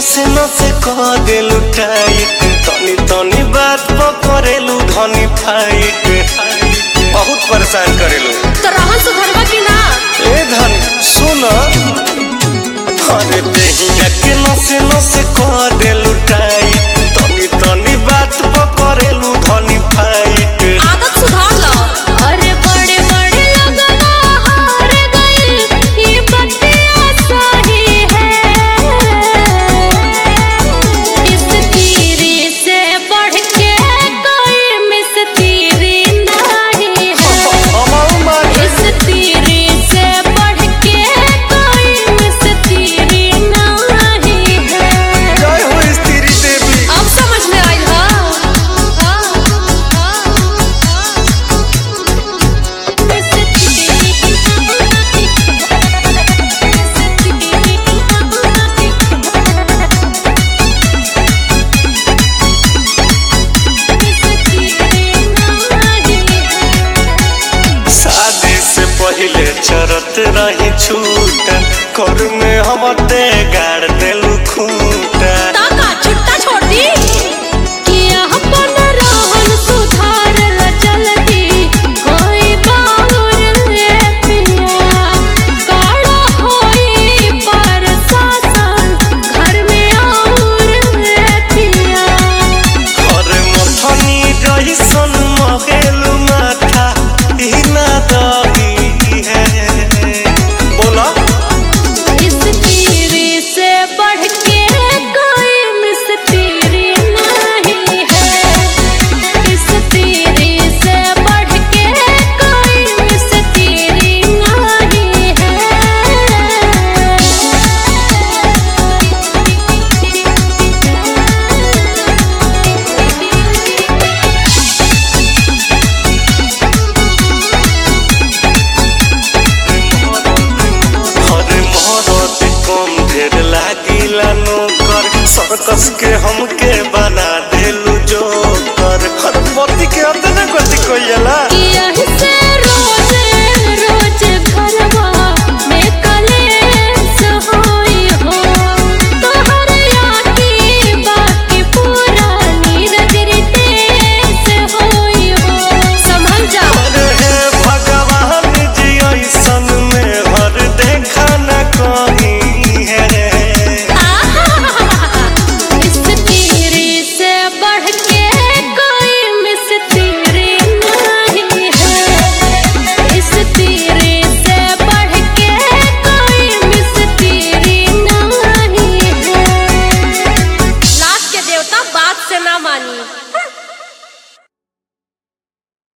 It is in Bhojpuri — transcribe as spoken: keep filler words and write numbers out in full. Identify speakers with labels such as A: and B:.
A: नसे नसे कह देलू टाइट, तनी तनी बात पकड़ेलू धनी फाइट, बहुत परेशान करेलू।
B: तो रहन सुधरवा की ना?
A: ए धनी सुन, अरे देहिया के नसे नसे कह देलू टाइट, तनी तनी बात पकड़ेलू धनी फाइट।
B: आदत सुधार लो। अरे बड़े बड़े लगना हार गई, ये बतिया सही है। इस तीरी से बढ़ के कोई मिस्त्री नहीं है। इस तीरी से बढ़ के कोई मिस्त्री नहीं है।
A: जय हो स्त्री देवी।
B: अब समझ में आई हो?
A: शादी से पहले चरत रही छूटा, घर में हम ते गाड़ देलू खूंटा।
B: ताका छुट्टा छोड़ दी कि अपन रहन सुधार ल जल्दी, कोई बाहुर रे पिया काड़ा होई पर शासन, घर में आउर रे पिया।
A: अरे मथनी रही सन महेलू माथा, ई ना दही है। बोला
B: इस तीरी से बढ़ के कोई मिस्त्री नहीं है। इस तीरी से बढ़ के कोई मिस्त्री नहीं
A: अरे मरद कम ढेर लागिला नौकर, सर्कस के हमके